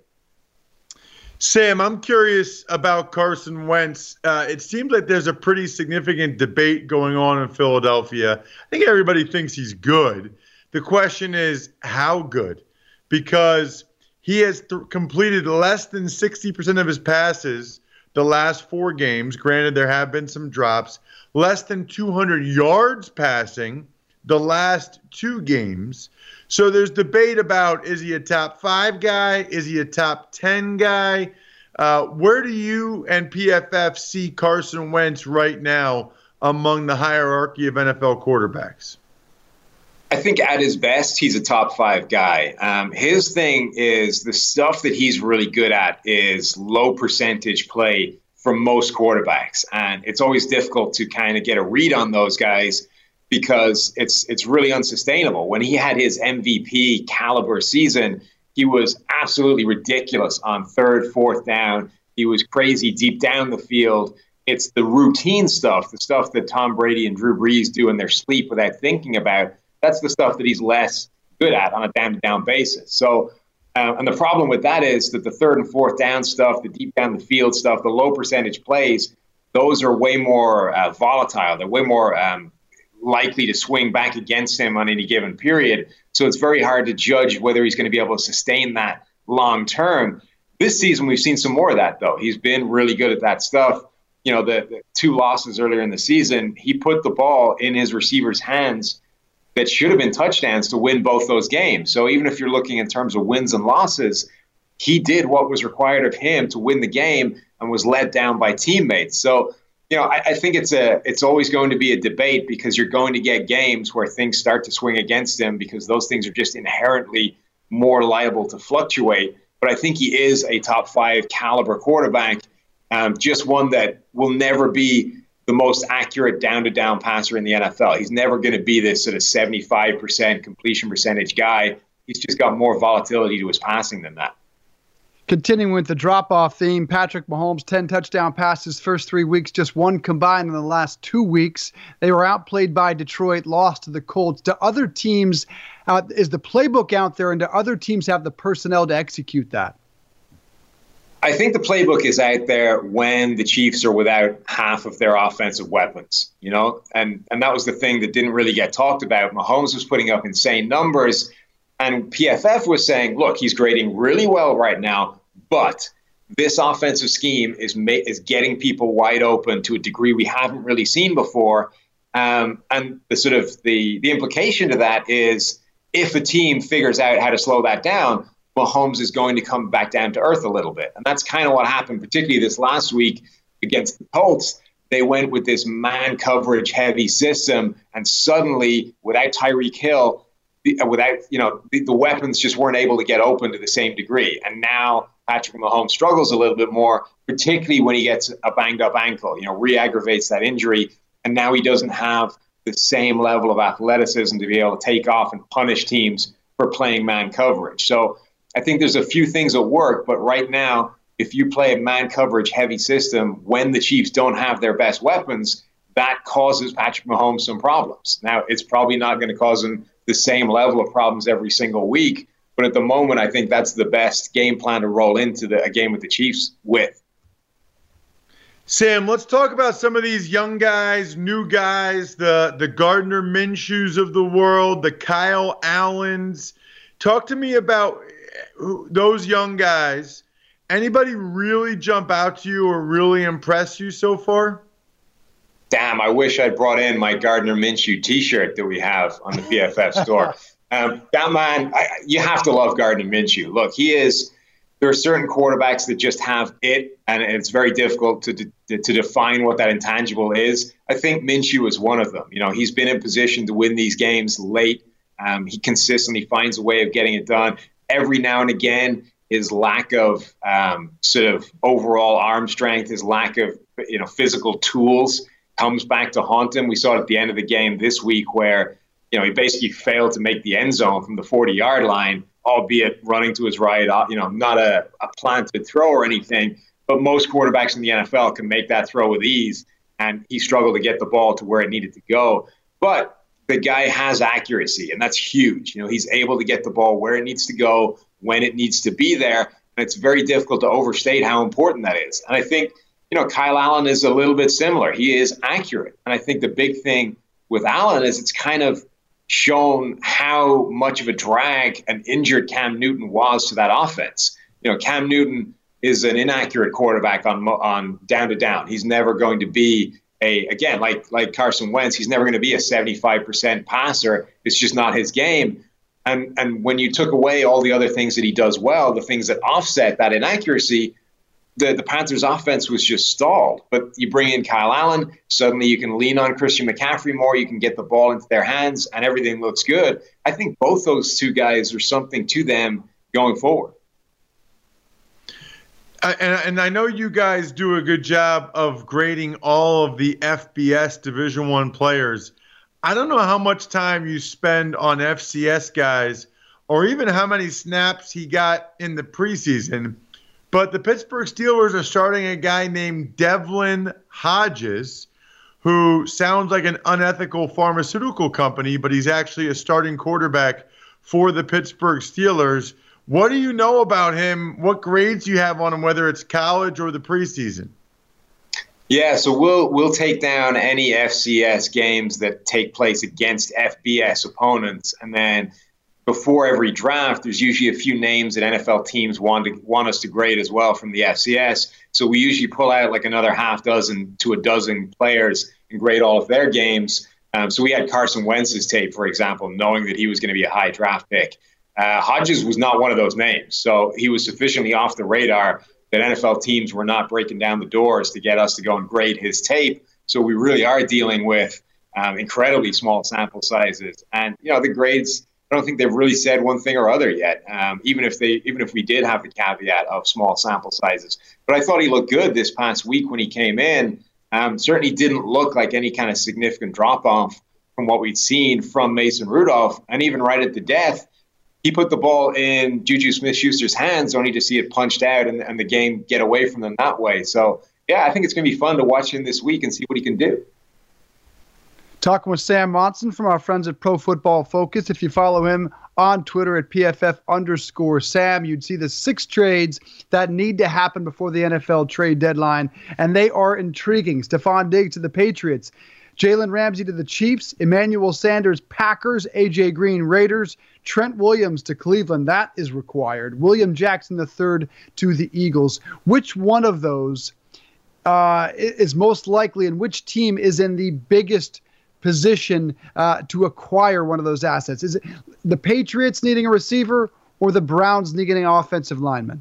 Sam, I'm curious about Carson Wentz. Uh, it seems like there's a pretty significant debate going on in Philadelphia. I think everybody thinks he's good. The question is, how good? Because he has th- completed less than sixty percent of his passes the last four games. Granted, there have been some drops. Less than two hundred yards passing the last two games. So there's debate about, is he a top five guy? Is he a top ten guy? Uh, where do you and P F F see Carson Wentz right now among the hierarchy of N F L quarterbacks? I think at his best, he's a top five guy. Um, his thing is the stuff that he's really good at is low percentage play for most quarterbacks. And it's always difficult to kind of get a read on those guys because it's it's really unsustainable. When he had his M V P caliber season, he was absolutely ridiculous on third, fourth down. He was crazy deep down the field. It's the routine stuff, the stuff that Tom Brady and Drew Brees do in their sleep without thinking about. That's the stuff that he's less good at on a down-to-down basis. So, uh, and the problem with that is that the third and fourth down stuff, the deep down the field stuff, the low percentage plays, those are way more uh, volatile. They're way more um, likely to swing back against him on any given period. So it's very hard to judge whether he's going to be able to sustain that long term. This season, we've seen some more of that, though. He's been really good at that stuff. You know, the, the two losses earlier in the season, he put the ball in his receivers' hands that should have been touchdowns to win both those games. So even if you're looking in terms of wins and losses, he did what was required of him to win the game and was let down by teammates. So, you know, I, I think it's a it's always going to be a debate because you're going to get games where things start to swing against him because those things are just inherently more liable to fluctuate. But I think he is a top five caliber quarterback, um, just one that will never be the most accurate down-to-down passer in the N F L. He's never going to be this sort of seventy-five percent completion percentage guy. He's just got more volatility to his passing than that. Continuing with the drop-off theme, Patrick Mahomes, ten touchdown passes first three weeks, just one combined in the last two weeks. They were outplayed by Detroit, lost to the Colts. Do other teams, uh, is the playbook out there, and do other teams have the personnel to execute that? I think the playbook is out there when the Chiefs are without half of their offensive weapons, you know, and, and that was the thing that didn't really get talked about. Mahomes was putting up insane numbers, and P F F was saying, look, he's grading really well right now, but this offensive scheme is ma- is getting people wide open to a degree we haven't really seen before. Um, and the sort of the, the implication to that is if a team figures out how to slow that down, Mahomes is going to come back down to earth a little bit. And that's kind of what happened, particularly this last week against the Colts. They went with this man coverage heavy system, and suddenly without Tyreek Hill, without, you know, the, the weapons just weren't able to get open to the same degree. And now Patrick Mahomes struggles a little bit more, particularly when he gets a banged up ankle, you know, re-aggravates that injury. And now he doesn't have the same level of athleticism to be able to take off and punish teams for playing man coverage. So I think there's a few things that work, but right now, if you play a man coverage heavy system when the Chiefs don't have their best weapons, that causes Patrick Mahomes some problems. Now, it's probably not going to cause him the same level of problems every single week, but at the moment, I think that's the best game plan to roll into the, a game with the Chiefs with. Sam, let's talk about some of these young guys, new guys, the, the Gardner Minshews of the world, the Kyle Allens. Talk to me about those young guys. Anybody really jump out to you or really impress you so far? Damn, I wish I'd brought in my Gardner Minshew T-shirt that we have on the P F F store. um, that man, I, you have to love Gardner Minshew. Look, he is – there are certain quarterbacks that just have it, and it's very difficult to, to to define what that intangible is. I think Minshew is one of them. You know, he's been in position to win these games late. Um, he consistently finds a way of getting it done. Every now and again, his lack of um, sort of overall arm strength, his lack of you know physical tools comes back to haunt him. We saw it at the end of the game this week where you know he basically failed to make the end zone from the forty-yard line, albeit running to his right, you know, not a, a planted throw or anything. But most quarterbacks in the N F L can make that throw with ease, and he struggled to get the ball to where it needed to go. But the guy has accuracy, and that's huge. You know, he's able to get the ball where it needs to go, when it needs to be there, and it's very difficult to overstate how important that is. And I think, you know, Kyle Allen is a little bit similar. He is accurate. And I think the big thing with Allen is it's kind of shown how much of a drag an injured Cam Newton was to that offense. You know, Cam Newton is an inaccurate quarterback on on down to down. He's never going to be a, again, like like Carson Wentz, he's never going to be a seventy-five percent passer. It's just not his game. And and when you took away all the other things that he does well, the things that offset that inaccuracy, the, the Panthers offense was just stalled. But you bring in Kyle Allen, suddenly you can lean on Christian McCaffrey more, you can get the ball into their hands, and everything looks good. I think both those two guys are something to them going forward. Uh, and, and I know you guys do a good job of grading all of the F B S Division One players. I don't know how much time you spend on F C S guys or even how many snaps he got in the preseason, but the Pittsburgh Steelers are starting a guy named Devlin Hodges, who sounds like an unethical pharmaceutical company, but he's actually a starting quarterback for the Pittsburgh Steelers. What do you know about him? What grades do you have on him, whether it's college or the preseason? Yeah, so we'll we'll take down any F C S games that take place against F B S opponents, and then before every draft, there's usually a few names that N F L teams want to want us to grade as well from the F C S. So we usually pull out like another half dozen to a dozen players and grade all of their games. Um, so we had Carson Wentz's tape, for example, knowing that he was going to be a high draft pick. Uh, Hodges was not one of those names, so he was sufficiently off the radar that N F L teams were not breaking down the doors to get us to go and grade his tape. So we really are dealing with um, incredibly small sample sizes, and you know the grades. I don't think they've really said one thing or other yet. Um, even if they, even if we did have the caveat of small sample sizes, but I thought he looked good this past week when he came in. Um, certainly didn't look like any kind of significant drop off from what we'd seen from Mason Rudolph, and even right at the death. He put the ball in Juju Smith-Schuster's hands only to see it punched out and, and the game get away from them that way. So, yeah, I think it's going to be fun to watch him this week and see what he can do. Talking with Sam Monson from our friends at Pro Football Focus. If you follow him on Twitter at P F F underscore Sam, you'd see the six trades that need to happen before the N F L trade deadline, and they are intriguing. Stephon Diggs to the Patriots, Jalen Ramsey to the Chiefs, Emmanuel Sanders, Packers, A J Green, Raiders, Trent Williams to Cleveland. That is required. William Jackson the third to the Eagles. Which one of those uh, is most likely, and which team is in the biggest position uh, to acquire one of those assets? Is it the Patriots needing a receiver or the Browns needing an offensive lineman?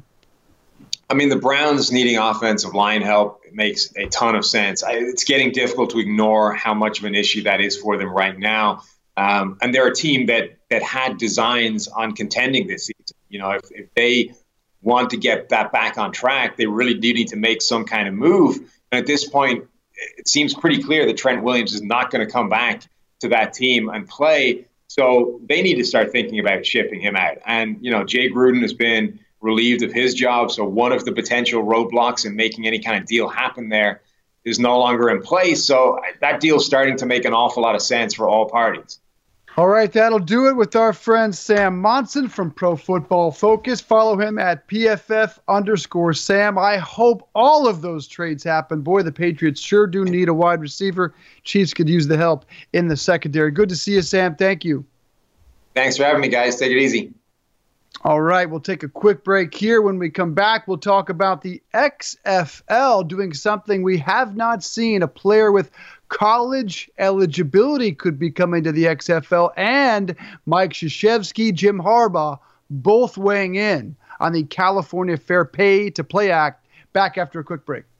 I mean, the Browns needing offensive line help makes a ton of sense. I, it's getting difficult to ignore how much of an issue that is for them right now. Um, and they're a team that that had designs on contending this season. You know, if, if they want to get that back on track, they really do need to make some kind of move. And at this point, it seems pretty clear that Trent Williams is not going to come back to that team and play. So they need to start thinking about shipping him out. And, you know, Jay Gruden has been relieved of his job. So one of the potential roadblocks in making any kind of deal happen there is no longer in place. So that deal's starting to make an awful lot of sense for all parties. All right, that'll do it with our friend Sam Monson from Pro Football Focus. Follow him at P F F underscore Sam. I hope all of those trades happen. Boy, the Patriots sure do need a wide receiver. Chiefs could use the help in the secondary. Good to see you, Sam. Thank you. Thanks for having me, guys. Take it easy. All right, we'll take a quick break here. When we come back, we'll talk about the X F L doing something we have not seen. A player with college eligibility could be coming to the X F L, and Mike Krzyzewski, Jim Harbaugh, both weighing in on the California Fair Pay to Play Act. Back after a quick break.